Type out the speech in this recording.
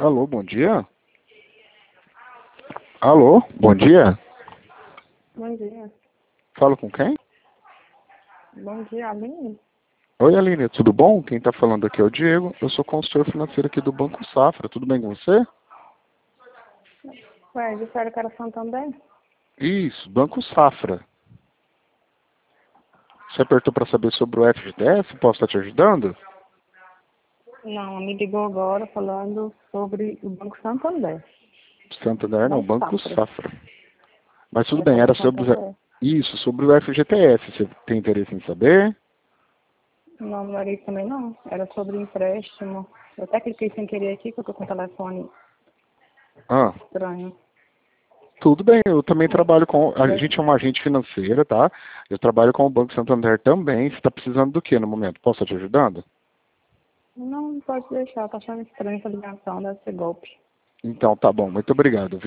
Alô, bom dia? Alô, bom dia? Bom dia. Falo com quem? Bom dia, Aline. Oi, Aline, tudo bom? Quem está falando aqui é o Diego. Eu sou consultor financeiro aqui do Banco Safra. Tudo bem com você? Ué, disseram que era Santander? Isso, Banco Safra. Você apertou para saber sobre o FGTS? Posso estar te ajudando? Não, me ligou agora falando sobre o Banco Santander. Santander não, Não Banco Safra. Safra. Mas tudo É bem, sobre era o sobre Santander. isso, sobre o FGTS. Você tem interesse em saber? Não, não era isso também não. Era sobre empréstimo. Eu até cliquei sem querer aqui, que eu tô com o telefone Ah, estranho. tudo bem, eu também trabalho com. A Mas gente é uma agente financeira, tá? Eu trabalho com o Banco Santander também. Você está precisando do que no momento? Posso estar te ajudando? não pode deixar, tá achando estranho essa ligação, deve ser golpe. Então, tá bom. Muito obrigado, viu?